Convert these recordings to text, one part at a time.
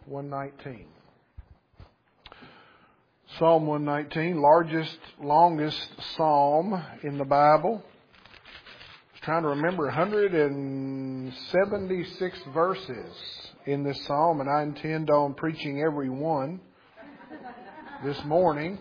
119. Psalm 119, longest psalm in the Bible. I was trying to remember 176 verses in this psalm, and I intend on preaching every one this morning.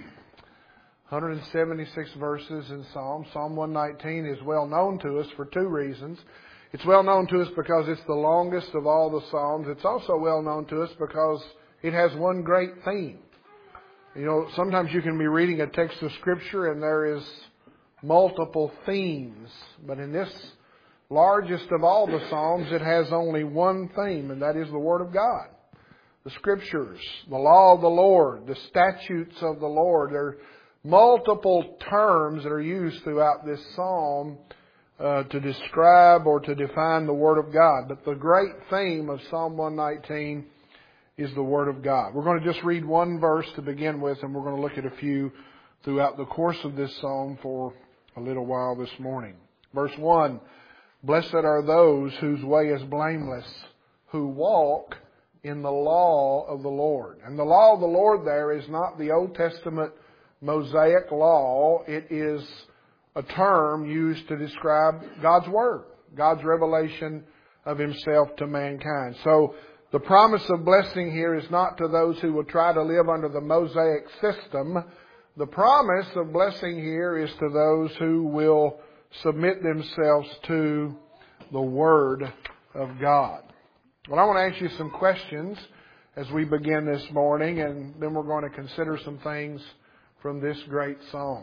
176 verses in Psalm. Psalm 119 is well known to us for two reasons. It's well known to us because it's the longest of all the Psalms. It's also well known to us because it has one great theme. You know, sometimes you can be reading a text of Scripture and there is multiple themes. But in this largest of all the Psalms, it has only one theme, and that is the Word of God. The Scriptures, the law of the Lord, the statutes of the Lord. There are multiple terms that are used throughout this psalm to describe or to define the Word of God. But the great theme of Psalm 119 is the Word of God. We're going to just read one verse to begin with, and we're going to look at a few throughout the course of this psalm for a little while this morning. Verse 1, "Blessed are those whose way is blameless, who walk in the law of the Lord." And the law of the Lord there is not the Old Testament Mosaic law. It is a term used to describe God's Word, God's revelation of Himself to mankind. So the promise of blessing here is not to those who will try to live under the Mosaic system. The promise of blessing here is to those who will submit themselves to the Word of God. Well, I want to ask you some questions as we begin this morning, and then we're going to consider some things from this great psalm.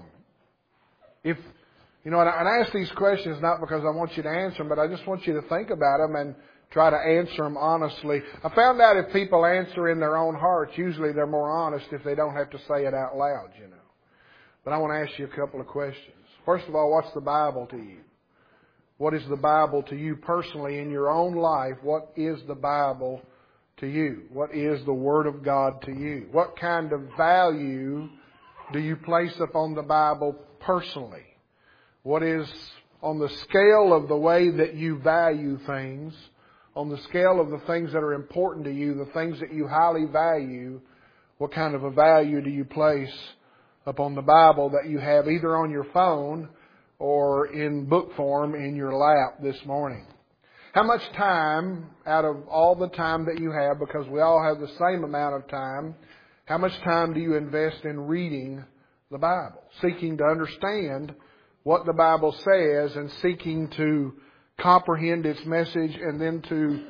And I ask these questions not because I want you to answer them, but I just want you to think about them and try to answer them honestly. I found out if people answer in their own hearts, usually they're more honest if they don't have to say it out loud, you know. But I want to ask you a couple of questions. First of all, what's the Bible to you? What is the Bible to you personally in your own life? What is the Bible to you? What is the Word of God to you? What kind of value do you place upon the Bible personally? What is, on the scale of the way that you value things, on the scale of the things that are important to you, the things that you highly value, what kind of a value do you place upon the Bible that you have either on your phone or in book form in your lap this morning? How much time out of all the time that you have, because we all have the same amount of time, how much time do you invest in reading the Bible, seeking to understand what the Bible says and seeking to comprehend its message and then to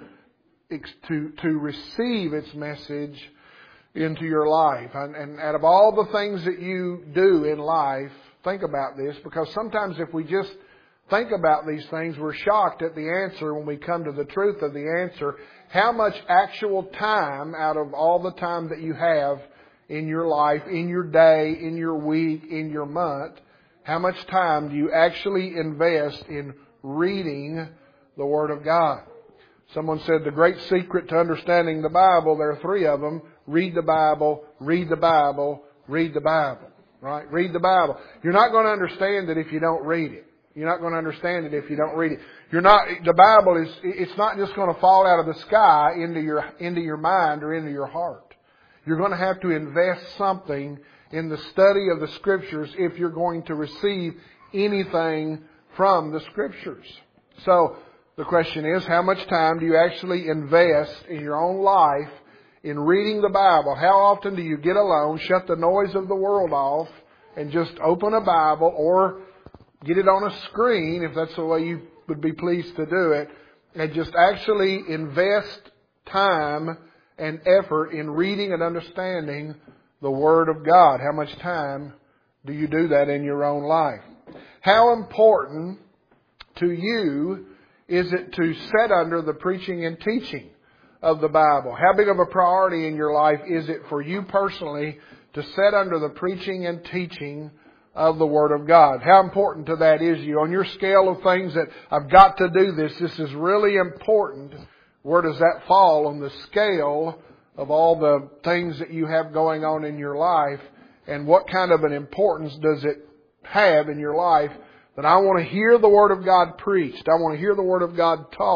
receive its message into your life? And out of all the things that you do in life, think about this, because sometimes if we just think about these things, we're shocked at the answer when we come to the truth of the answer. How much actual time out of all the time that you have in your life, in your day, in your week, in your month, how much time do you actually invest in reading the Word of God? Someone said the great secret to understanding the Bible, there are three of them: read the Bible, read the Bible, read the Bible. Right? Read the Bible. You're not going to understand it if you don't read it. You're not going to understand it if you don't read it. The Bible it's not just going to fall out of the sky into your mind or into your heart. You're going to have to invest something in the study of the Scriptures if you're going to receive anything from the Scriptures. So the question is, how much time do you actually invest in your own life in reading the Bible? How often do you get alone, shut the noise of the world off, and just open a Bible or get it on a screen, if that's the way you would be pleased to do it, and just actually invest time and effort in reading and understanding the Word of God? How much time do you do that in your own life? How important to you is it to sit under the preaching and teaching of the Bible? How big of a priority in your life is it for you personally to sit under the preaching and teaching of the Word of God? How important to that is you? On your scale of things that I've got to do this is really important, where does that fall on the scale of all the things that you have going on in your life? And what kind of an importance does it have in your life that I want to hear the Word of God preached? I want to hear the Word of God taught.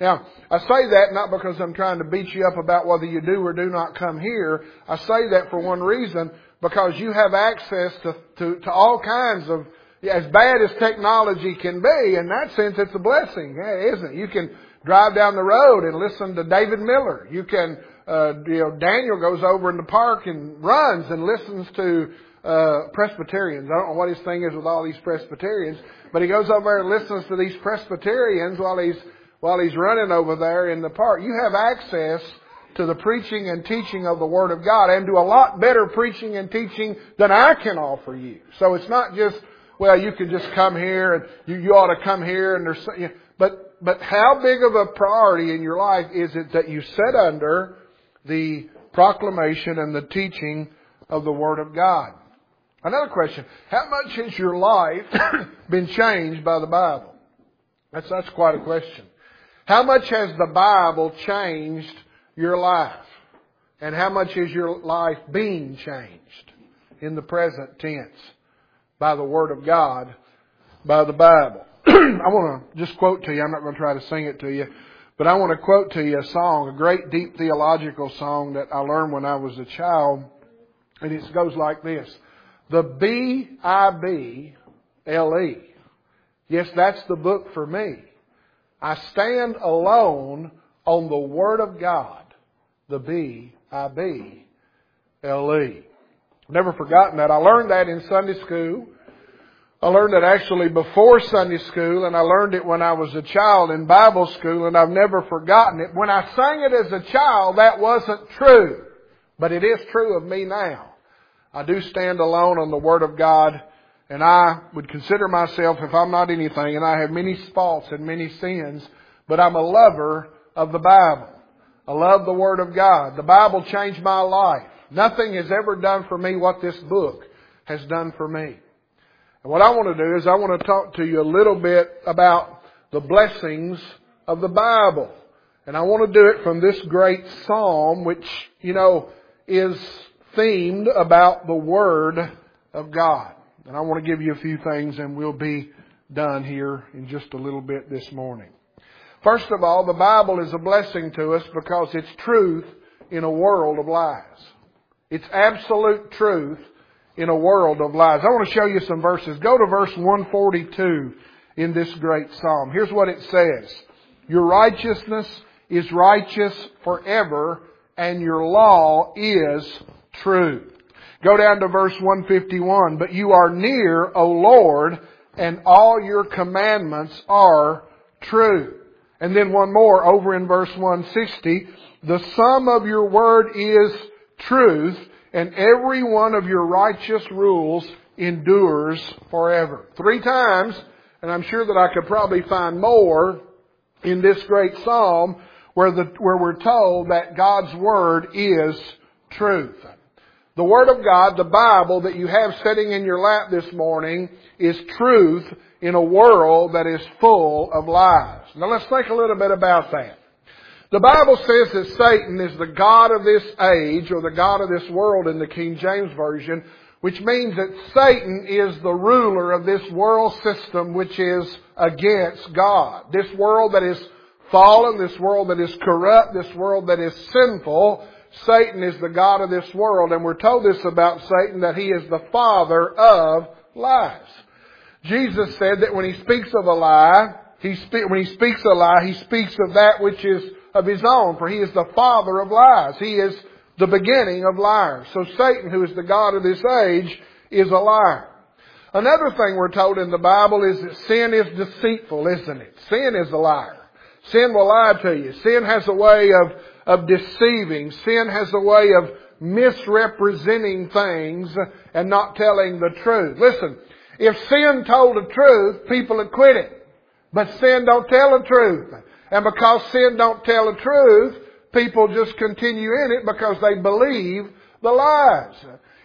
Now, I say that not because I'm trying to beat you up about whether you do or do not come here. I say that for one reason, because you have access to all kinds of, as bad as technology can be, in that sense it's a blessing, isn't it? You can drive down the road and listen to David Miller. You can, Daniel goes over in the park and runs and listens to Presbyterians. I don't know what his thing is with all these Presbyterians, but he goes over there and listens to these Presbyterians while he's running over there in the park. You have access to the preaching and teaching of the Word of God, and to a lot better preaching and teaching than I can offer you. So it's not just, well, you can just come here and you ought to come here and there's, but how big of a priority in your life is it that you sit under the proclamation and the teaching of the Word of God? Another question, how much has your life been changed by the Bible? That's quite a question. How much has the Bible changed your life? And how much is your life being changed in the present tense by the Word of God, by the Bible? I want to just quote to you. I'm not going to try to sing it to you, but I want to quote to you a song, a great deep theological song that I learned when I was a child. And it goes like this. The Bible. Yes, that's the book for me. I stand alone on the Word of God. The Bible. Never forgotten that. I learned that in Sunday school. I learned it actually before Sunday school, and I learned it when I was a child in Bible school, and I've never forgotten it. When I sang it as a child, that wasn't true. But it is true of me now. I do stand alone on the Word of God, and I would consider myself, if I'm not anything, and I have many faults and many sins, but I'm a lover of the Bible. I love the Word of God. The Bible changed my life. Nothing has ever done for me what this book has done for me. And what I want to do is I want to talk to you a little bit about the blessings of the Bible. And I want to do it from this great psalm, which, is themed about the Word of God. And I want to give you a few things, and we'll be done here in just a little bit this morning. First of all, the Bible is a blessing to us because it's truth in a world of lies. It's absolute truth in a world of lies. I want to show you some verses. Go to verse 142 in this great psalm. Here's what it says. Your righteousness is righteous forever, and your law is true. Go down to verse 151. But you are near, O Lord, and all your commandments are true. And then one more over in verse 160. The sum of your word is truth, and every one of your righteous rules endures forever. 3 times, and I'm sure that I could probably find more in this great psalm where we're told that God's Word is truth. The Word of God, the Bible that you have sitting in your lap this morning, is truth in a world that is full of lies. Now let's think a little bit about that. The Bible says that Satan is the god of this age, or the god of this world in the King James Version, which means that Satan is the ruler of this world system which is against God. This world that is fallen, this world that is corrupt, this world that is sinful, Satan is the god of this world. And we're told this about Satan, that he is the father of lies. Jesus said that when he speaks of a lie, he speaks of that which is of his own, for he is the father of lies. He is the beginning of liars. So Satan, who is the god of this age, is a liar. Another thing we're told in the Bible is that sin is deceitful, isn't it? Sin is a liar. Sin will lie to you. Sin has a way of deceiving. Sin has a way of misrepresenting things and not telling the truth. Listen, if sin told the truth, people would quit it. But sin don't tell the truth. And because sin don't tell the truth, people just continue in it because they believe the lies.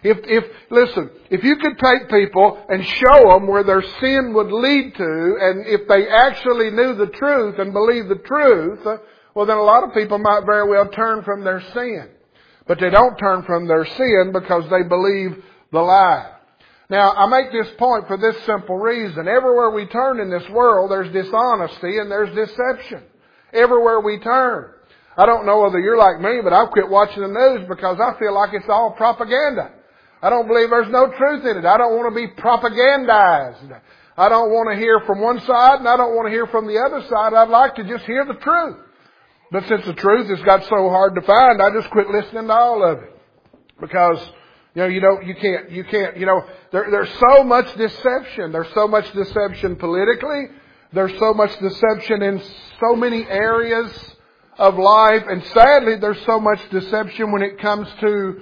If you could take people and show them where their sin would lead to, and if they actually knew the truth and believed the truth, well then a lot of people might very well turn from their sin. But they don't turn from their sin because they believe the lie. Now, I make this point for this simple reason. Everywhere we turn in this world, there's dishonesty and there's deception. everywhere we turn. I don't know whether you're like me, but I've quit watching the news because I feel like it's all propaganda. I don't believe there's no truth in it. I don't want to be propagandized. I don't want to hear from one side and I don't want to hear from the other side. I'd like to just hear the truth. But since the truth has got so hard to find, I just quit listening to all of it. Because, you can't, there's so much deception. There's so much deception politically. There's so much deception in so many areas of life. And sadly, there's so much deception when it comes to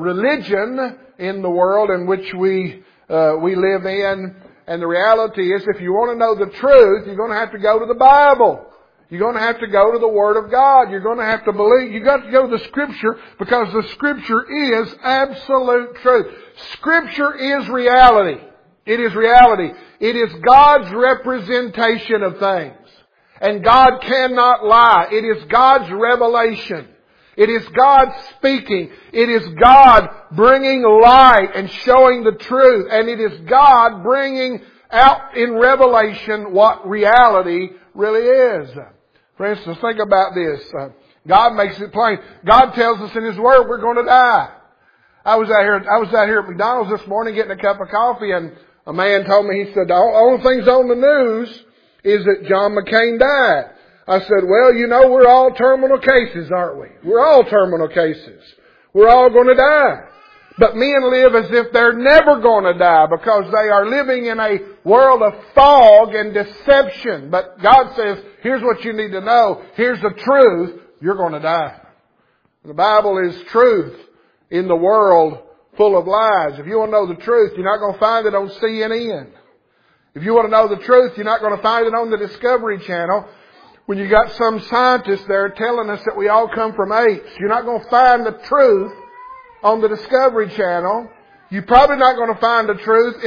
religion in the world in which we live in. And the reality is, if you want to know the truth, you're going to have to go to the Bible. You're going to have to go to the Word of God. You're going to have to believe. You've got to go to the Scripture because the Scripture is absolute truth. Scripture is reality. It is reality. It is God's representation of things. And God cannot lie. It is God's revelation. It is God speaking. It is God bringing light and showing the truth. And it is God bringing out in revelation what reality really is. For instance, think about this. God makes it plain. God tells us in His Word we're going to die. I was out here at McDonald's this morning getting a cup of coffee, and a man told me, he said, the only things on the news is that John McCain died. I said, well, we're all terminal cases, aren't we? We're all terminal cases. We're all going to die. But men live as if they're never going to die because they are living in a world of fog and deception. But God says, here's what you need to know. Here's the truth. You're going to die. The Bible is truth in the world full of lies. If you want to know the truth, you're not going to find it on CNN. If you want to know the truth, you're not going to find it on the Discovery Channel. When you got some scientists there telling us that we all come from apes, you're not going to find the truth on the Discovery Channel. You're probably not going to find the truth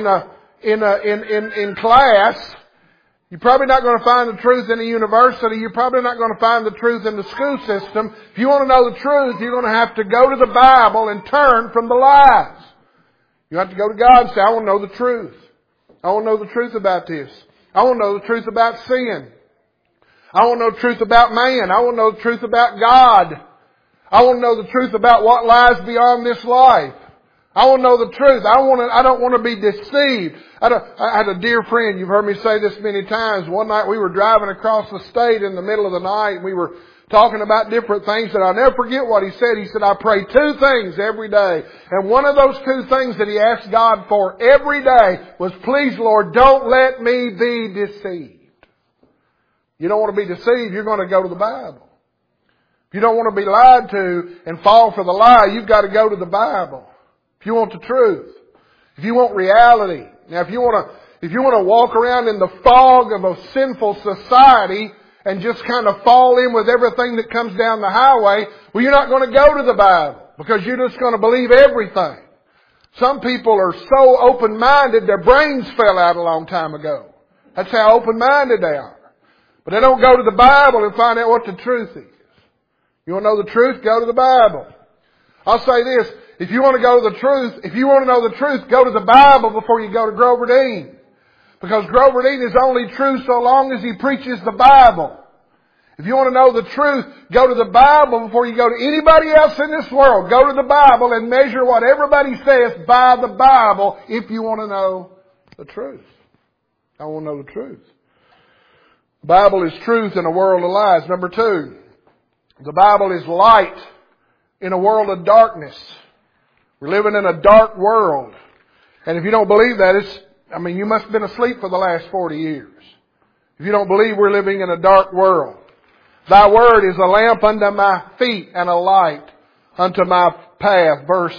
in class. You're probably not going to find the truth in a university. You're probably not going to find the truth in the school system. If you want to know the truth, you're going to have to go to the Bible and turn from the lies. You have to go to God and say, I want to know the truth. I want to know the truth about this. I want to know the truth about sin. I want to know the truth about man. I want to know the truth about God. I want to know the truth about what lies beyond this life. I want to know the truth. I don't want to be deceived. I had a dear friend, you've heard me say this many times. One night we were driving across the state in the middle of the night and we were talking about different things, and I'll never forget what he said. He said, I pray 2 things every day. And one of those 2 things that he asked God for every day was, please Lord, don't let me be deceived. You don't want to be deceived, you're going to go to the Bible. If you don't want to be lied to and fall for the lie, you've got to go to the Bible. If you want the truth. If you want reality. Now if you want to walk around in the fog of a sinful society and just kind of fall in with everything that comes down the highway, well, you're not going to go to the Bible because you're just going to believe everything. Some people are so open-minded, their brains fell out a long time ago. That's how open-minded they are. But they don't go to the Bible and find out what the truth is. You want to know the truth? Go to the Bible. I'll say this. If you want to go to the truth, if you want to know the truth, go to the Bible before you go to Grover Dean. Because Grover Dean is only true so long as he preaches the Bible. If you want to know the truth, go to the Bible before you go to anybody else in this world. Go to the Bible and measure what everybody says by the Bible if you want to know the truth. I want to know the truth. The Bible is truth in a world of lies. Number 2, the Bible is light in a world of darkness. We're living in a dark world. And if you don't believe that, you must have been asleep for the last 40 years. If you don't believe we're living in a dark world. Thy word is a lamp unto my feet and a light unto my path. Verse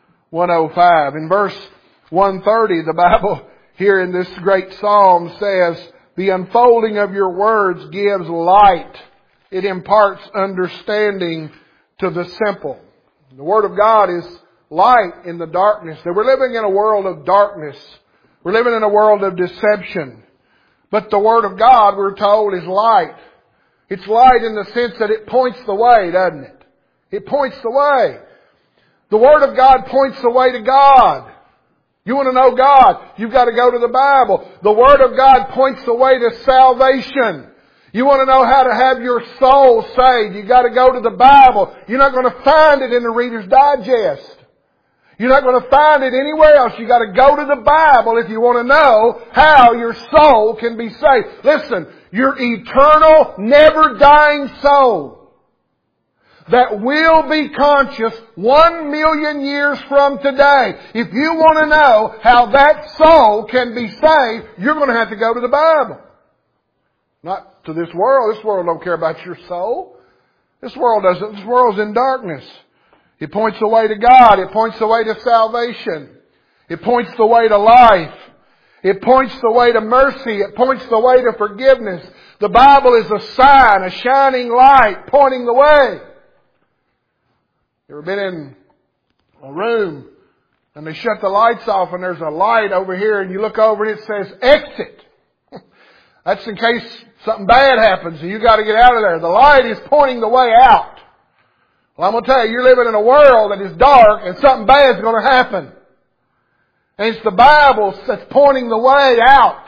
105. In verse 130, the Bible here in this great psalm says, the unfolding of your words gives light. It imparts understanding to the simple. The Word of God is light in the darkness. We're living in a world of darkness. We're living in a world of deception. But the Word of God, we're told, is light. It's light in the sense that it points the way, doesn't it? It points the way. The Word of God points the way to God. You want to know God, you've got to go to the Bible. The Word of God points the way to salvation. You want to know how to have your soul saved, you got to go to the Bible. You're not going to find it in the Reader's Digest. You're not going to find it anywhere else. You got to go to the Bible if you want to know how your soul can be saved. Listen, your eternal, never dying soul that will be conscious 1,000,000 years from today. If you want to know how that soul can be saved, you're going to have to go to the Bible. Not to this world. This world don't care about your soul. This world doesn't. This world's in darkness. It points the way to God. It points the way to salvation. It points the way to life. It points the way to mercy. It points the way to forgiveness. The Bible is a sign, a shining light pointing the way. You ever been in a room and they shut the lights off and there's a light over here and you look over and it says exit. That's in case something bad happens and you got to get out of there. The light is pointing the way out. Well, I'm going to tell you, you're living in a world that is dark and something bad is going to happen. And it's the Bible that's pointing the way out.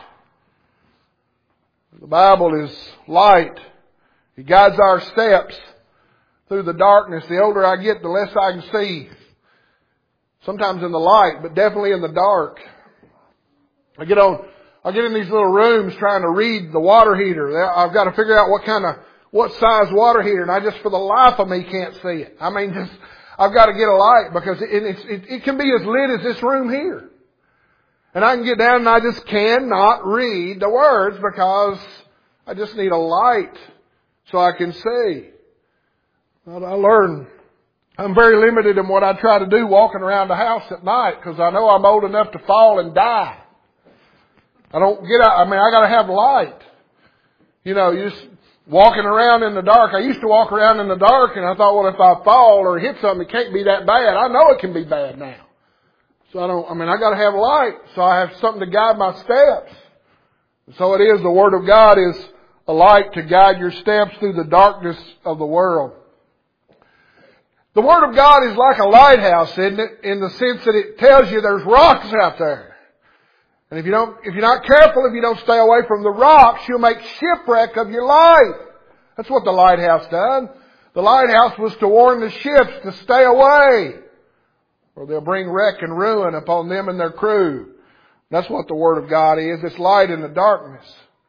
The Bible is light. It guides our steps through the darkness. The older I get, the less I can see. Sometimes in the light, but definitely in the dark. I get in these little rooms trying to read the water heater. I've got to figure out what size water heater, and I just for the life of me can't see it. I mean, I've got to get a light because it can be as lit as this room here. And I can get down and I just cannot read the words because I just need a light so I can see. Well, I learn I'm very limited in what I try to do walking around the house at night because I know I'm old enough to fall and die. I don't get out. I mean, I got to have light. You know, you just walking around in the dark. I used to walk around in the dark and I thought, well, if I fall or hit something, it can't be that bad. I know it can be bad now. So I got to have light. So I have something to guide my steps. So it is, the Word of God is a light to guide your steps through the darkness of the world. The Word of God is like a lighthouse, isn't it? In the sense that it tells you there's rocks out there. And if you're not careful, if you don't stay away from the rocks, you'll make shipwreck of your life. That's what the lighthouse done. The lighthouse was to warn the ships to stay away, or they'll bring wreck and ruin upon them and their crew. That's what the Word of God is. It's light in the darkness.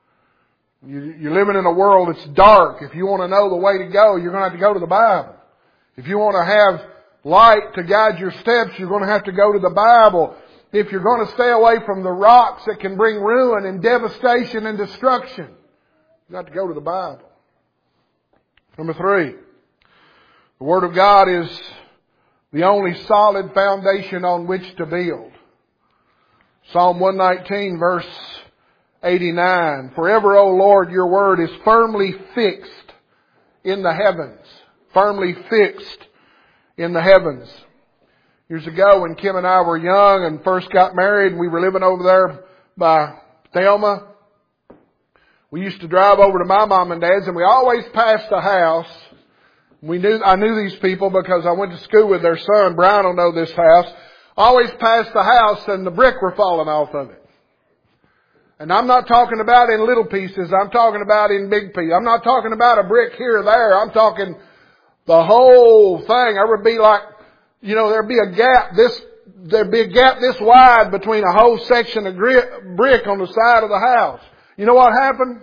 You're living in a world that's dark. If you want to know the way to go, you're going to have to go to the Bible. If you want to have light to guide your steps, you're going to have to go to the Bible. If you're going to stay away from the rocks that can bring ruin and devastation and destruction, you've got to go to the Bible. Number 3, the Word of God is the only solid foundation on which to build. Psalm 119, verse 89. Forever, O Lord, your Word is firmly fixed in the heavens. Firmly fixed in the heavens. Years ago when Kim and I were young and first got married and we were living over there by Thelma, we used to drive over to my mom and dad's and we always passed a house. I knew these people because I went to school with their son. Brian will know this house. Always passed the house and the brick were falling off of it. And I'm not talking about in little pieces. I'm talking about in big pieces. I'm not talking about a brick here or there. I'm talking the whole thing. There would be like, there'd be a gap this wide between a whole section of brick on the side of the house. You know what happened?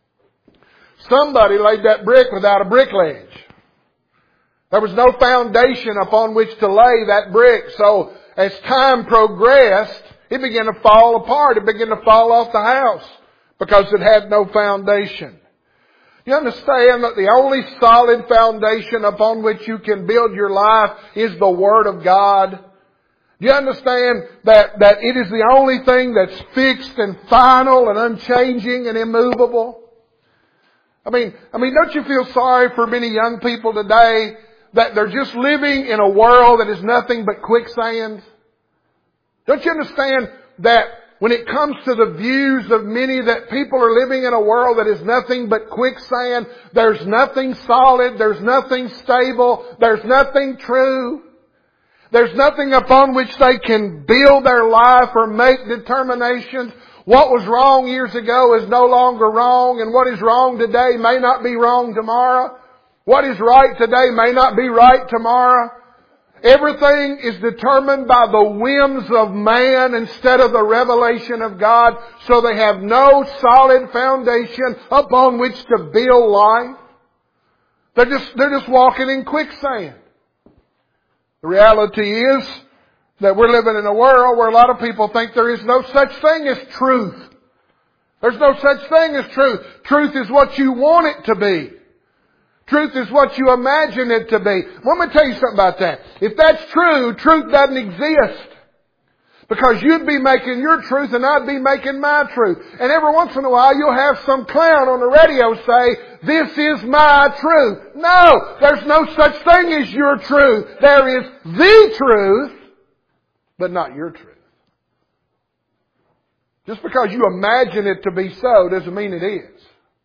Somebody laid that brick without a brick ledge. There was no foundation upon which to lay that brick. So as time progressed, it began to fall apart. It began to fall off the house because it had no foundation. You understand that the only solid foundation upon which you can build your life is the Word of God? You understand that it is the only thing that's fixed and final and unchanging and immovable? I mean, don't you feel sorry for many young people today that they're just living in a world that is nothing but quicksand? Don't you understand that when it comes to the views of many, that people are living in a world that is nothing but quicksand? There's nothing solid. There's nothing stable. There's nothing true. There's nothing upon which they can build their life or make determinations. What was wrong years ago is no longer wrong, and what is wrong today may not be wrong tomorrow. What is right today may not be right tomorrow. Everything is determined by the whims of man instead of the revelation of God, so they have no solid foundation upon which to build life. They're just walking in quicksand. The reality is that we're living in a world where a lot of people think there is no such thing as truth. There's no such thing as truth. Truth is what you want it to be. Truth is what you imagine it to be. Let me tell you something about that. If that's true, truth doesn't exist. Because you'd be making your truth and I'd be making my truth. And every once in a while you'll have some clown on the radio say, "This is my truth." No, there's no such thing as your truth. There is the truth, but not your truth. Just because you imagine it to be so doesn't mean it is.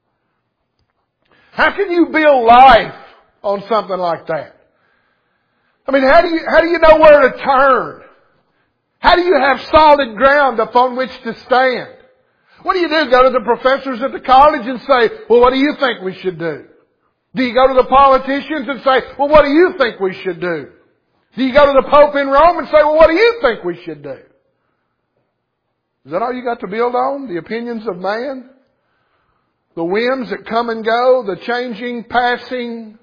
How can you build life on something like that? I mean, how do you know where to turn? How do you have solid ground upon which to stand? What do you do? Go to the professors at the college and say, "Well, what do you think we should do?" Do you go to the politicians and say, "Well, what do you think we should do?" Do you go to the Pope in Rome and say, "Well, what do you think we should do?" Is that all you got to build on? The opinions of man? The whims that come and go? The changing, passing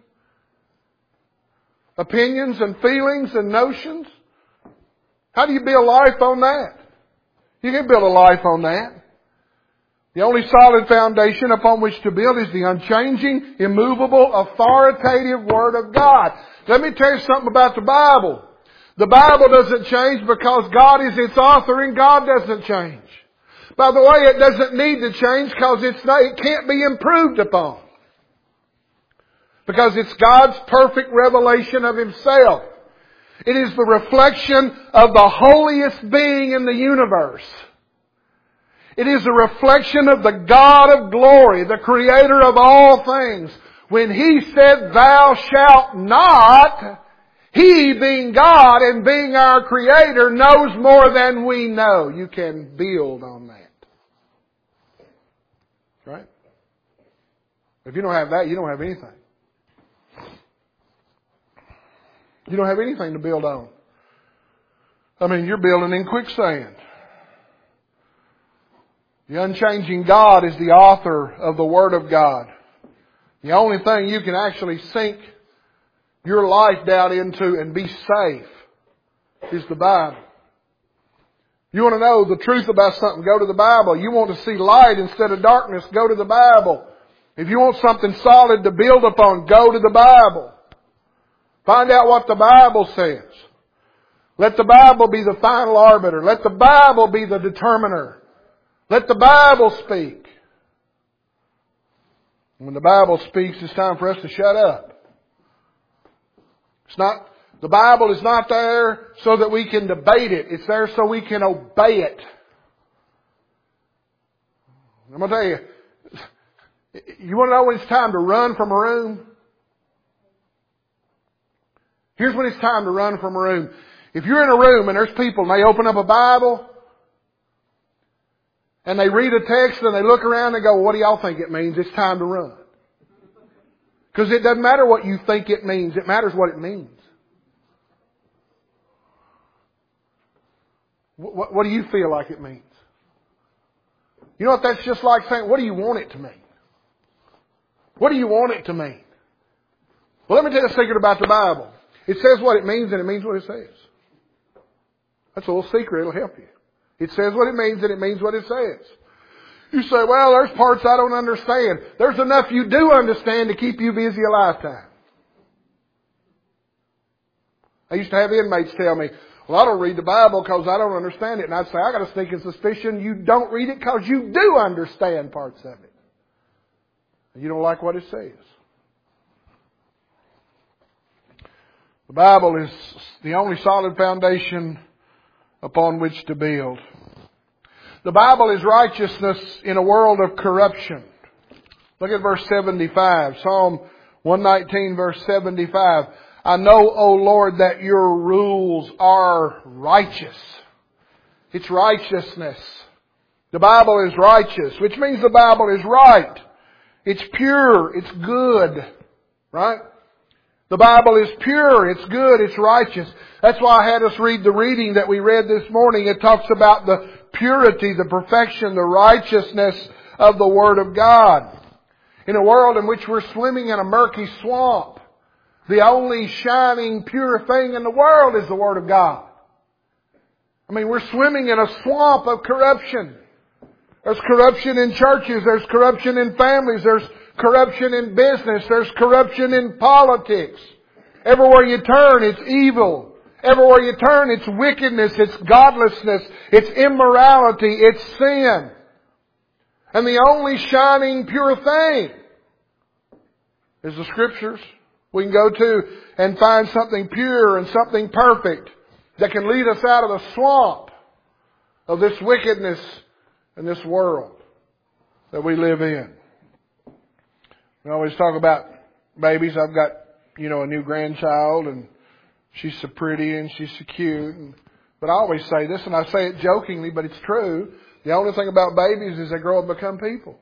opinions and feelings and notions? How do you build life on that? You can build a life on that. The only solid foundation upon which to build is the unchanging, immovable, authoritative Word of God. Let me tell you something about the Bible. The Bible doesn't change because God is its author and God doesn't change. By the way, it doesn't need to change because it can't be improved upon. Because it's God's perfect revelation of Himself. It is the reflection of the holiest being in the universe. It is a reflection of the God of glory, the Creator of all things. When He said, "Thou shalt not," He, being God and being our Creator, knows more than we know. You can build on that. Right? If you don't have that, you don't have anything. You don't have anything to build on. I mean, you're building in quicksand. The unchanging God is the author of the Word of God. The only thing you can actually sink your life down into and be safe is the Bible. You want to know the truth about something, go to the Bible. You want to see light instead of darkness, go to the Bible. If you want something solid to build upon, go to the Bible. Find out what the Bible says. Let the Bible be the final arbiter. Let the Bible be the determiner. Let the Bible speak. When the Bible speaks, it's time for us to shut up. The Bible is not there so that we can debate it. It's there so we can obey it. I'm going to tell you, you want to know when it's time to run from a room? Here's when it's time to run from a room. If you're in a room and there's people and they open up a Bible and they read a text and they look around and go, "Well, what do y'all think it means?" It's time to run. Because it doesn't matter what you think it means. It matters what it means. What do you feel like it means? You know what that's just like saying, what do you want it to mean? What do you want it to mean? Well, let me tell you a secret about the Bible. It says what it means and it means what it says. That's a little secret. It'll help you. It says what it means and it means what it says. You say, "Well, there's parts I don't understand." There's enough you do understand to keep you busy a lifetime. I used to have inmates tell me, "Well, I don't read the Bible because I don't understand it." And I'd say, "I got a sneaking suspicion you don't read it because you do understand parts of it. You don't like what it says." The Bible is the only solid foundation upon which to build. The Bible is righteousness in a world of corruption. Look at verse 75. Psalm 119 verse 75. "I know, O Lord, that your rules are righteous." It's righteousness. The Bible is righteous, which means the Bible is right. It's pure. It's good. Right? The Bible is pure. It's good. It's righteous. That's why I had us read the reading that we read this morning. It talks about the purity, the perfection, the righteousness of the Word of God. In a world in which we're swimming in a murky swamp, the only shining, pure thing in the world is the Word of God. I mean, we're swimming in a swamp of corruption. There's corruption in churches. There's corruption in families. There's corruption in business. There's corruption in politics. Everywhere you turn, it's evil. Everywhere you turn, it's wickedness. It's godlessness. It's immorality. It's sin. And the only shining, pure thing is the Scriptures. We can go to and find something pure and something perfect that can lead us out of the swamp of this wickedness in this world that we live in. We always talk about babies. I've got, a new grandchild, and she's so pretty and she's so cute. But I always say this, and I say it jokingly, but it's true. The only thing about babies is they grow up and become people.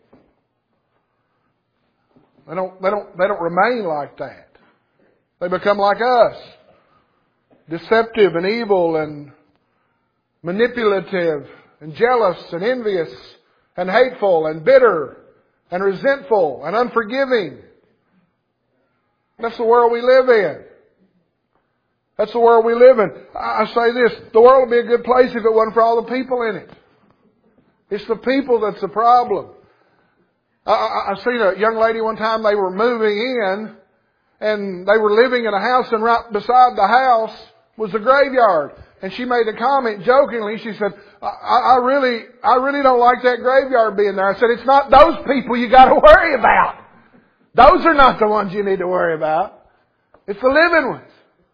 They don't remain like that. They become like us. Deceptive and evil and manipulative and jealous and envious and hateful and bitter and resentful and unforgiving. That's the world we live in. That's the world we live in. I say this, the world would be a good place if it wasn't for all the people in it. It's the people that's the problem. I seen a young lady one time, they were moving in and they were living in a house, and right beside the house was a graveyard. And she made a comment jokingly. She said, I really don't like that graveyard being there. I said, it's not those people you got to worry about. Those are not the ones you need to worry about. It's the living ones.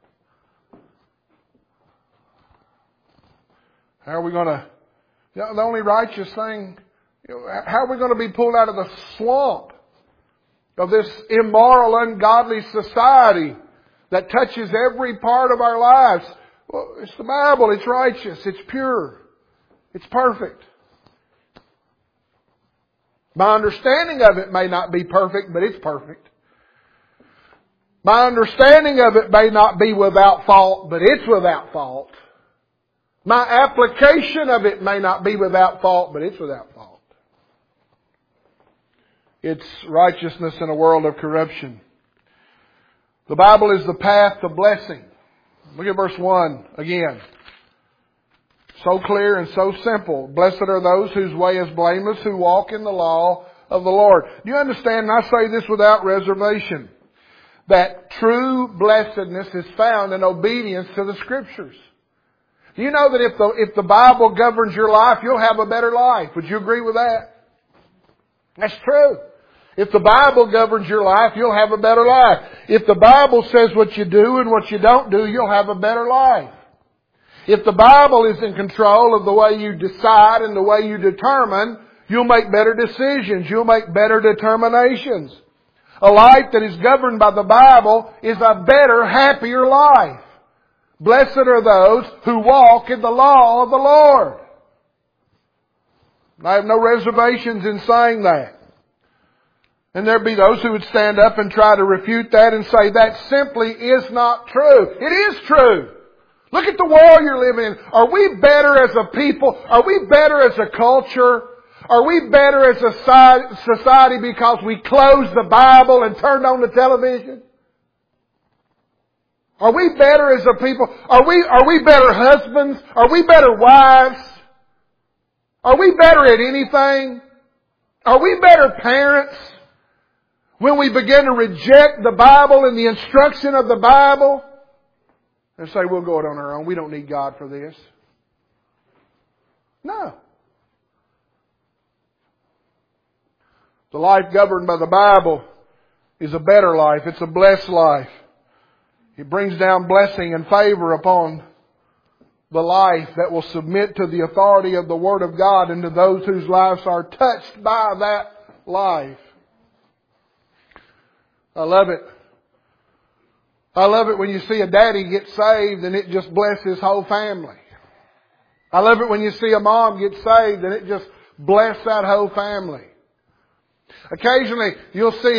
How are we going to, the only righteous thing, how are we going to be pulled out of the swamp of this immoral, ungodly society that touches every part of our lives? Well, it's the Bible. It's righteous. It's pure. It's perfect. My understanding of it may not be perfect, but it's perfect. My understanding of it may not be without fault, but it's without fault. My application of it may not be without fault, but it's without fault. It's righteousness in a world of corruption. The Bible is the path to blessing. Look at verse 1 again. So clear and so simple. Blessed are those whose way is blameless, who walk in the law of the Lord. Do you understand, and I say this without reservation, that true blessedness is found in obedience to the Scriptures? Do you know that if the Bible governs your life, you'll have a better life? Would you agree with that? That's true. If the Bible governs your life, you'll have a better life. If the Bible says what you do and what you don't do, you'll have a better life. If the Bible is in control of the way you decide and the way you determine, you'll make better decisions. You'll make better determinations. A life that is governed by the Bible is a better, happier life. Blessed are those who walk in the law of the Lord. I have no reservations in saying that. And there'd be those who would stand up and try to refute that and say that simply is not true. It is true. Look at the world you're living in. Are we better as a people? Are we better as a culture? Are we better as a society because we closed the Bible and turned on the television? Are we better as a people? Are we better husbands? Are we better wives? Are we better at anything? Are we better parents? When we begin to reject the Bible and the instruction of the Bible and say we'll go it on our own. We don't need God for this. No. The life governed by the Bible is a better life. It's a blessed life. It brings down blessing and favor upon the life that will submit to the authority of the Word of God and to those whose lives are touched by that life. I love it. I love it when you see a daddy get saved and it just blesses his whole family. I love it when you see a mom get saved and it just bless that whole family. Occasionally, you'll see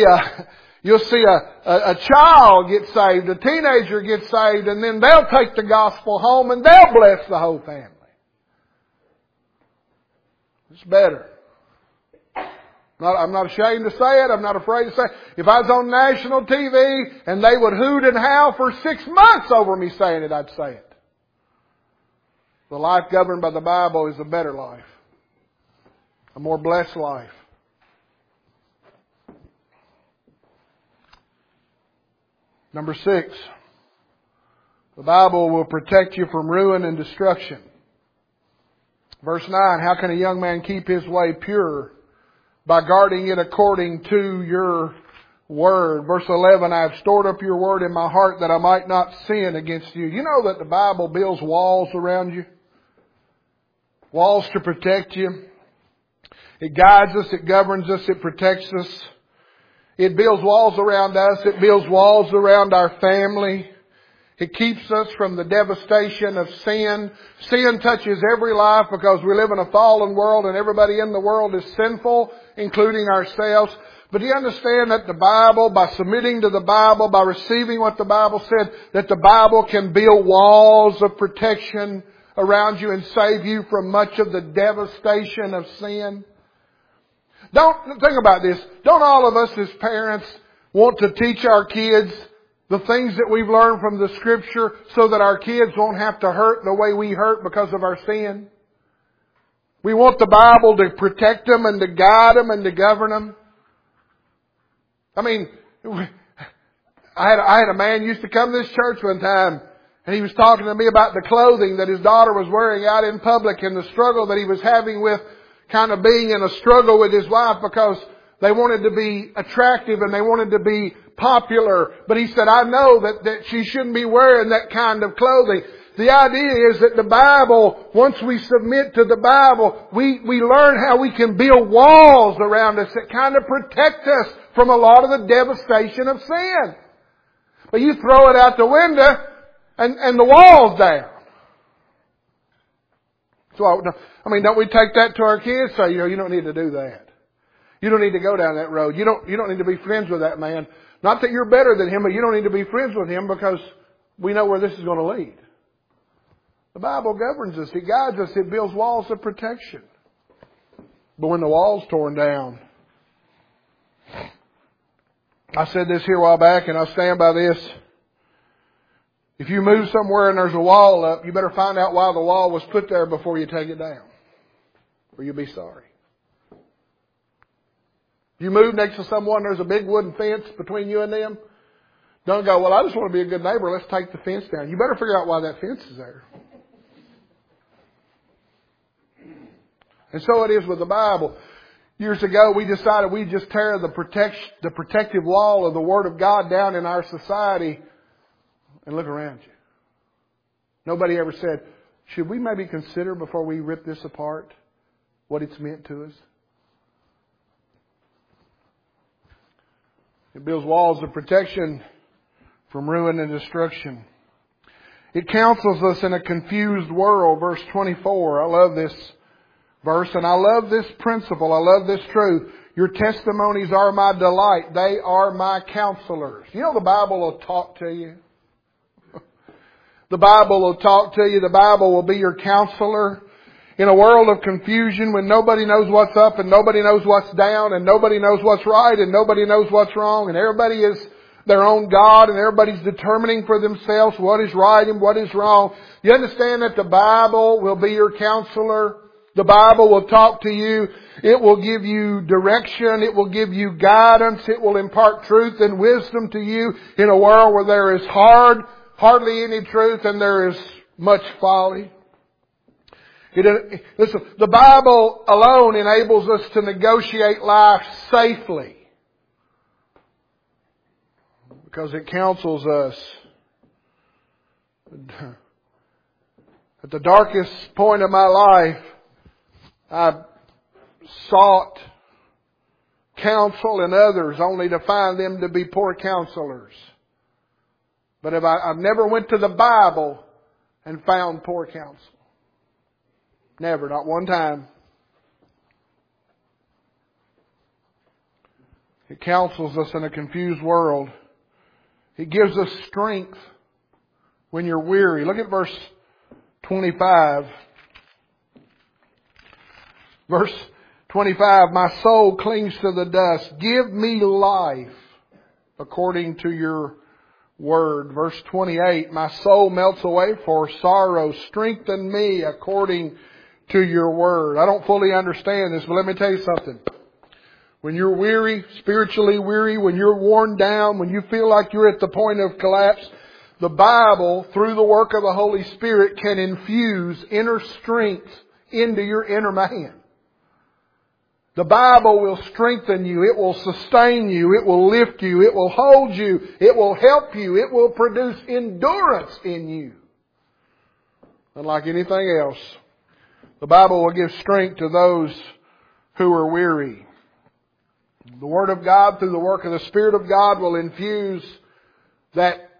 a child get saved, a teenager get saved, and then they'll take the gospel home and they'll bless the whole family. It's better. I'm not ashamed to say it. I'm not afraid to say it. If I was on national TV and they would hoot and howl for 6 months over me saying it, I'd say it. The life governed by the Bible is a better life. A more blessed life. Number 6. The Bible will protect you from ruin and destruction. Verse 9, how can a young man keep his way pure? By guarding it according to your word. Verse 11, I have stored up your word in my heart that I might not sin against you. You know that the Bible builds walls around you? Walls to protect you. It guides us, it governs us, it protects us. It builds walls around us, it builds walls around our family. It keeps us from the devastation of sin. Sin touches every life because we live in a fallen world and everybody in the world is sinful, including ourselves. But do you understand that the Bible, by submitting to the Bible, by receiving what the Bible said, that the Bible can build walls of protection around you and save you from much of the devastation of sin? Don't think about this. Don't all of us as parents want to teach our kids the things that we've learned from the Scripture so that our kids won't have to hurt the way we hurt because of our sin? We want the Bible to protect them and to guide them and to govern them. I mean, I had a man used to come to this church one time and he was talking to me about the clothing that his daughter was wearing out in public and the struggle that he was having with kind of being in a struggle with his wife because they wanted to be attractive and they wanted to be popular. But he said, I know that she shouldn't be wearing that kind of clothing. The idea is that the Bible, once we submit to the Bible, we learn how we can build walls around us that kind of protect us from a lot of the devastation of sin. But you throw it out the window and the wall's down. So, I mean, don't we take that to our kids? Say, you don't need to do that. You don't need to go down that road. You don't need to be friends with that man. Not that you're better than him, but you don't need to be friends with him because we know where this is going to lead. The Bible governs us. It guides us. It builds walls of protection. But when the wall's torn down, I said this here a while back and I'll stand by this. If you move somewhere and there's a wall up, you better find out why the wall was put there before you take it down. Or you'll be sorry. You move next to someone, there's a big wooden fence between you and them. Don't go, well, I just want to be a good neighbor. Let's take the fence down. You better figure out why that fence is there. And so it is with the Bible. Years ago, we decided we'd just tear the protective wall of the Word of God down in our society and look around you. Nobody ever said, should we maybe consider before we rip this apart what it's meant to us? It builds walls of protection from ruin and destruction. It counsels us in a confused world. Verse 24. I love this verse and I love this principle. I love this truth. Your testimonies are my delight. They are my counselors. You know the Bible will talk to you. The Bible will talk to you. The Bible will be your counselor. In a world of confusion when nobody knows what's up and nobody knows what's down and nobody knows what's right and nobody knows what's wrong and everybody is their own God and everybody's determining for themselves what is right and what is wrong. You understand that the Bible will be your counselor. The Bible will talk to you. It will give you direction. It will give you guidance. It will impart truth and wisdom to you in a world where there is hardly any truth and there is much folly. Listen, the Bible alone enables us to negotiate life safely. Because it counsels us. At the darkest point of my life, I sought counsel in others only to find them to be poor counselors. But I've never went to the Bible and found poor counsel. Never, not one time. It counsels us in a confused world. It gives us strength when you're weary. Look at verse 25. Verse 25, my soul clings to the dust. Give me life according to your word. Verse 28, my soul melts away for sorrow. Strengthen me according to your word. I don't fully understand this, but let me tell you something. When you're weary, spiritually weary, when you're worn down, when you feel like you're at the point of collapse, the Bible, through the work of the Holy Spirit, can infuse inner strength into your inner man. The Bible will strengthen you. It will sustain you. It will lift you. It will hold you. It will help you. It will produce endurance in you. Unlike anything else, the Bible will give strength to those who are weary. The Word of God, through the work of the Spirit of God, will infuse that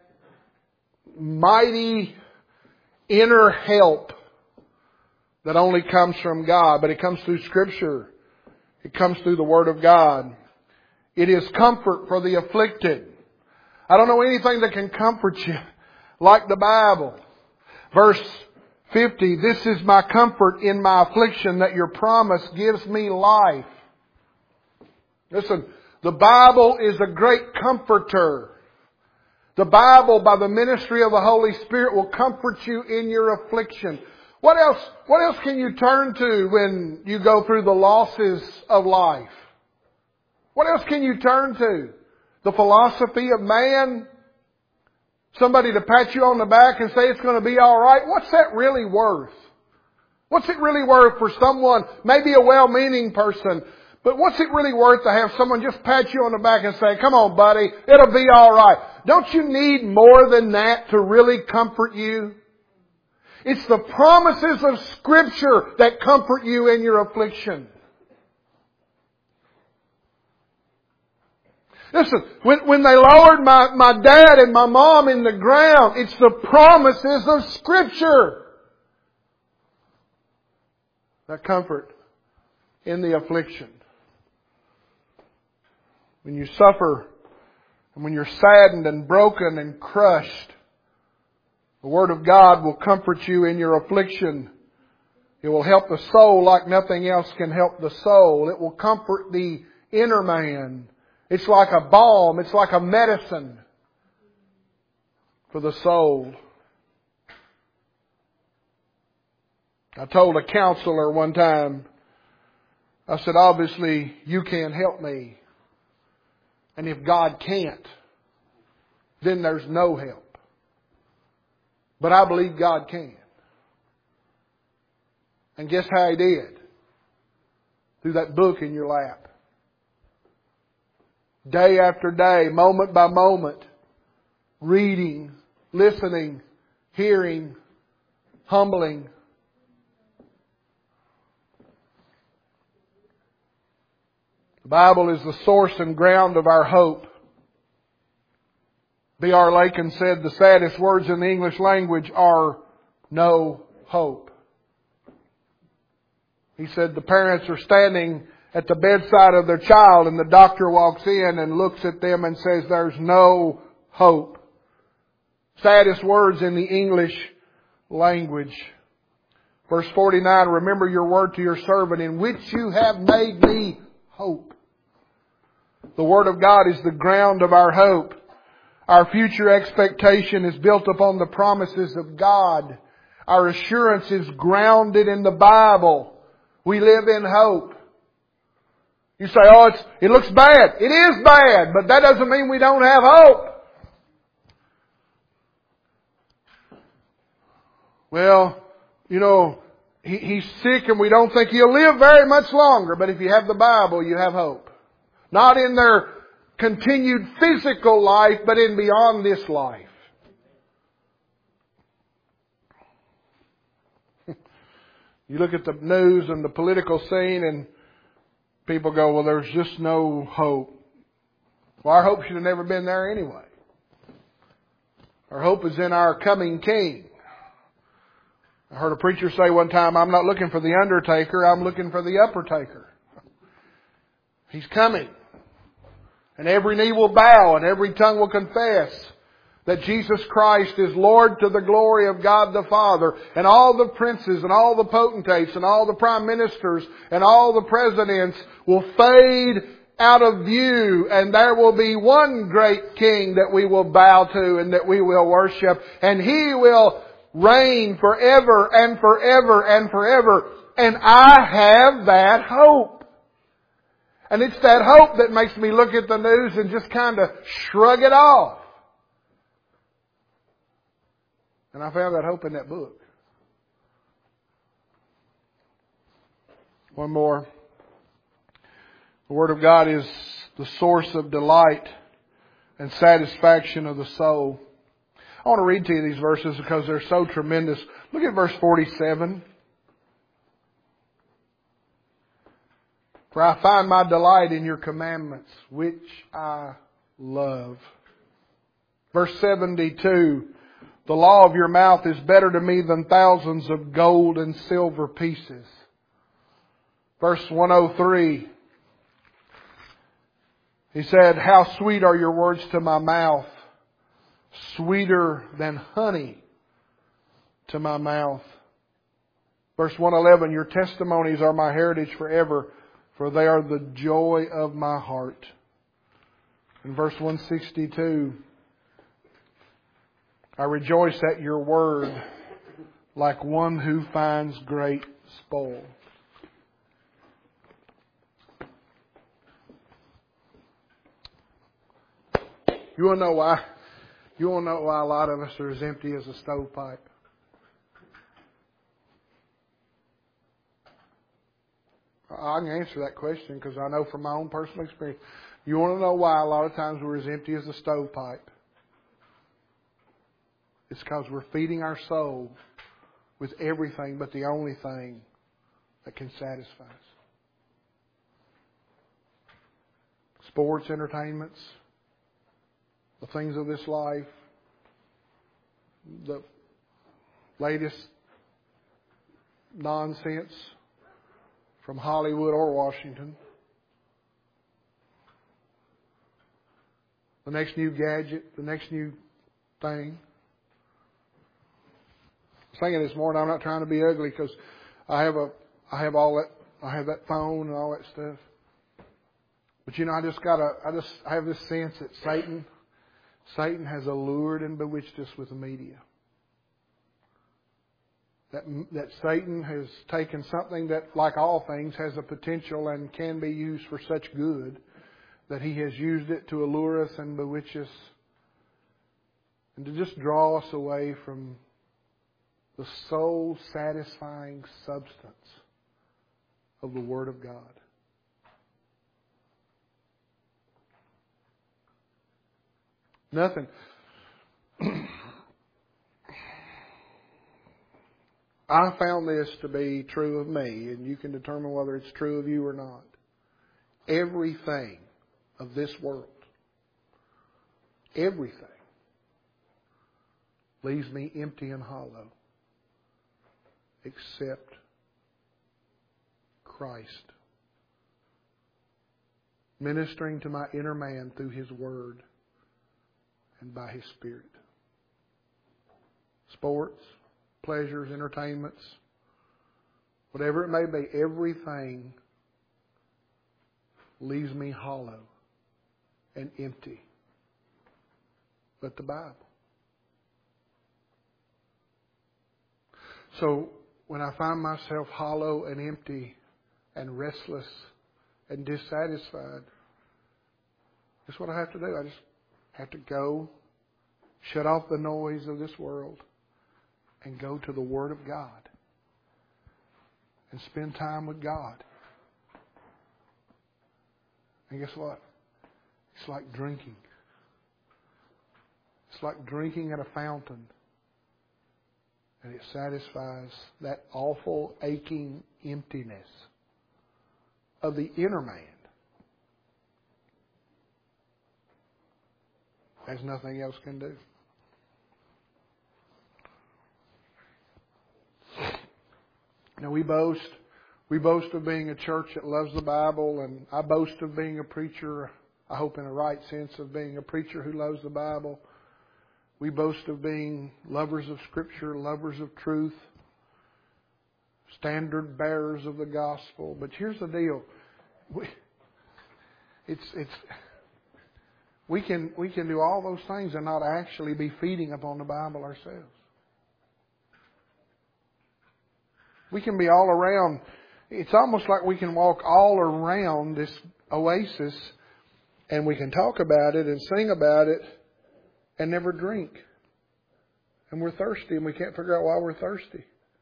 mighty inner help that only comes from God. But it comes through Scripture. It comes through the Word of God. It is comfort for the afflicted. I don't know anything that can comfort you like the Bible. Verse 50, this is my comfort in my affliction, that your promise gives me life. Listen, the Bible is a great comforter. The Bible, by the ministry of the Holy Spirit, will comfort you in your affliction. What else can you turn to when you go through the losses of life? What else can you turn to? The philosophy of man? Somebody to pat you on the back and say it's going to be all right? What's that really worth? What's it really worth for someone, maybe a well-meaning person, but what's it really worth to have someone just pat you on the back and say, come on buddy, it'll be all right? Don't you need more than that to really comfort you? It's the promises of Scripture that comfort you in your affliction. Listen, when they lowered my dad and my mom in the ground, it's the promises of Scripture that comfort in the affliction. When you suffer and when you're saddened and broken and crushed, the Word of God will comfort you in your affliction. It will help the soul like nothing else can help the soul. It will comfort the inner man. It's like a balm. It's like a medicine for the soul. I told a counselor one time, I said, obviously you can't help me. And if God can't, then there's no help. But I believe God can. And guess how He did? Through that book in your lap. Day after day, moment by moment, reading, listening, hearing, humbling. The Bible is the source and ground of our hope. B.R. Lakin said the saddest words in the English language are no hope. He said the parents are standing at the bedside of their child and the doctor walks in and looks at them and says there's no hope. Saddest words in the English language. Verse 49, remember your word to your servant in which you have made me hope. The Word of God is the ground of our hope. Our future expectation is built upon the promises of God. Our assurance is grounded in the Bible. We live in hope. You say, oh, it looks bad. It is bad, but that doesn't mean we don't have hope. Well, you know, he's sick and we don't think he'll live very much longer. But if you have the Bible, you have hope. Not in their continued physical life, but in beyond this life. You look at the news and the political scene and people go, well, there's just no hope. Well, our hope should have never been there anyway. Our hope is in our coming King. I heard a preacher say one time, I'm not looking for the undertaker, I'm looking for the upper taker. He's coming. And every knee will bow and every tongue will confess that Jesus Christ is Lord to the glory of God the Father. And all the princes and all the potentates and all the prime ministers and all the presidents will fade out of view. And there will be one great King that we will bow to and that we will worship. And He will reign forever and forever and forever. And I have that hope. And it's that hope that makes me look at the news and just kind of shrug it off. And I found that hope in that book. One more. The Word of God is the source of delight and satisfaction of the soul. I want to read to you these verses because they're so tremendous. Look at verse 47. For I find my delight in your commandments, which I love. Verse 72. The law of your mouth is better to me than thousands of gold and silver pieces. Verse 103. He said, how sweet are your words to my mouth, sweeter than honey to my mouth. Verse 111, your testimonies are my heritage forever, for they are the joy of my heart. In verse 162, I rejoice at your word like one who finds great spoil. You want to know why? You want to know why a lot of us are as empty as a stovepipe? I can answer that question because I know from my own personal experience. You want to know why a lot of times we're as empty as a stovepipe? It's because we're feeding our soul with everything but the only thing that can satisfy us. Sports, entertainments, the things of this life, the latest nonsense from Hollywood or Washington. The next new gadget, the next new thing. I was thinking this morning, I'm not trying to be ugly because I have that phone and all that stuff. But you know, I have this sense that Satan has allured and bewitched us with the media. That Satan has taken something that, like all things, has a potential and can be used for such good, that he has used it to allure us and bewitch us and to just draw us away from the soul-satisfying substance of the Word of God. Nothing. I found this to be true of me, and you can determine whether it's true of you or not. Everything of this world, everything, leaves me empty and hollow except Christ ministering to my inner man through His Word and by His Spirit. Sports, pleasures, entertainments, whatever it may be, everything leaves me hollow and empty but the Bible. So when I find myself hollow and empty and restless and dissatisfied, that's what I have to do. I just have to go, shut off the noise of this world, and go to the Word of God and spend time with God. And guess what? It's like drinking. It's like drinking at a fountain. And it satisfies that awful, aching emptiness of the inner man as nothing else can do. Now we boast of being a church that loves the Bible, and I boast of being a preacher I hope in a right sense of being a preacher who loves the Bible. We boast of being lovers of Scripture, lovers of truth, standard bearers of the gospel. But here's the deal. We can do all those things and not actually be feeding upon the Bible ourselves. We can be all around. It's almost like we can walk all around this oasis and we can talk about it and sing about it and never drink. And we're thirsty and we can't figure out why we're thirsty.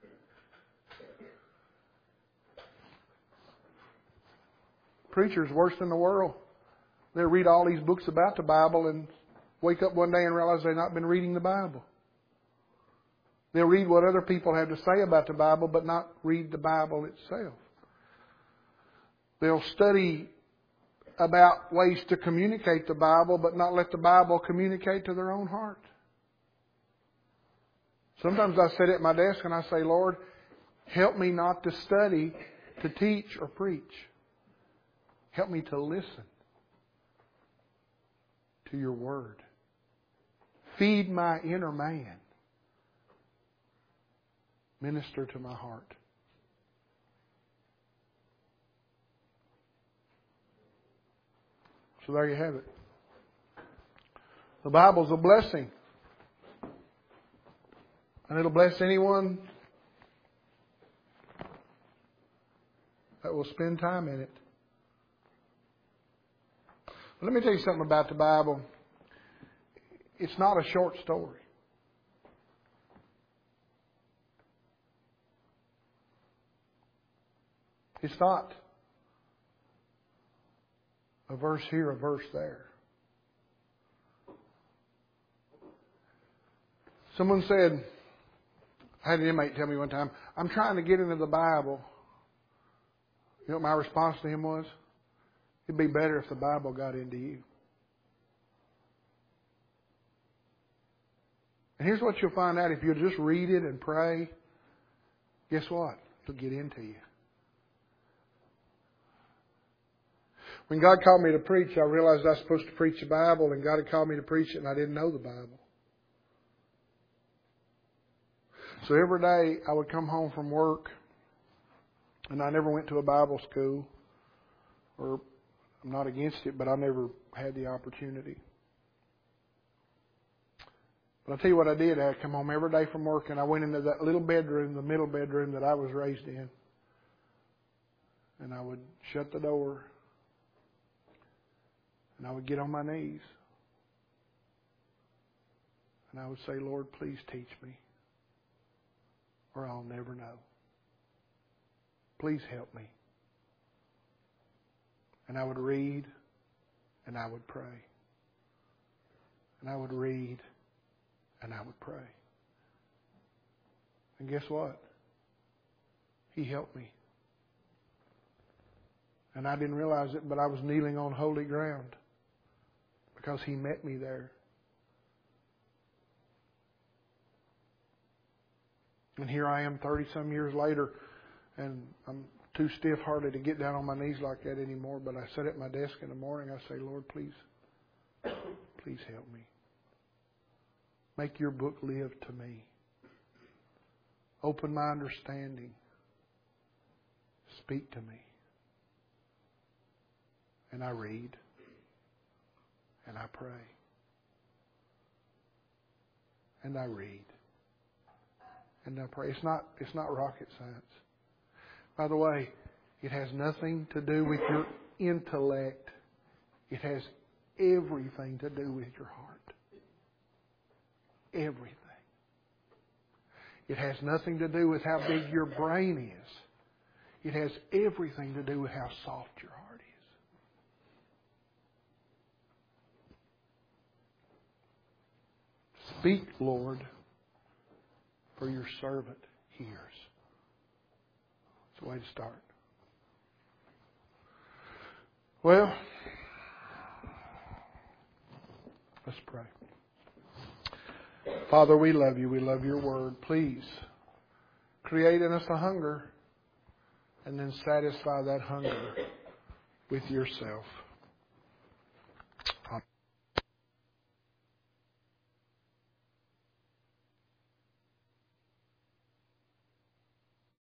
Preachers worse in the world. They'll read all these books about the Bible and wake up one day and realize they've not been reading the Bible. They'll read what other people have to say about the Bible, but not read the Bible itself. They'll study about ways to communicate the Bible, but not let the Bible communicate to their own heart. Sometimes I sit at my desk and I say, Lord, help me not to study, to teach, or preach. Help me to listen to your Word. Feed my inner man. Minister to my heart. So there you have it. The Bible's a blessing. And it'll bless anyone that will spend time in it. But let me tell you something about the Bible. It's not a short story. It's not a verse here, a verse there. Someone said, I had an inmate tell me one time, I'm trying to get into the Bible. You know what my response to him was? It'd be better if the Bible got into you. And here's what you'll find out. If you'll just read it and pray, guess what? It'll get into you. When God called me to preach, I realized I was supposed to preach the Bible, and God had called me to preach it, and I didn't know the Bible. So every day I would come home from work, and I never went to a Bible school, or I'm not against it, but I never had the opportunity. But I'll tell you what I did. I'd come home every day from work, and I went into that little bedroom, the middle bedroom that I was raised in, and I would shut the door. And I would get on my knees. And I would say, Lord, please teach me, or I'll never know. Please help me. And I would read, and I would pray. And I would read, and I would pray. And guess what? He helped me. And I didn't realize it, but I was kneeling on holy ground. Because He met me there. And here I am 30-some years later, and I'm too stiff-hearted to get down on my knees like that anymore, but I sit at my desk in the morning, I say, Lord, please help me. Make your book live to me. Open my understanding. Speak to me. And I read. And I pray. And I read. And I pray. It's not rocket science. By the way, it has nothing to do with your intellect. It has everything to do with your heart. Everything. It has nothing to do with how big your brain is. It has everything to do with how soft your heart is. Speak, Lord, for your servant hears. It's a way to start. Well, let's pray. Father, we love you. We love your word. Please create in us a hunger and then satisfy that hunger with yourself.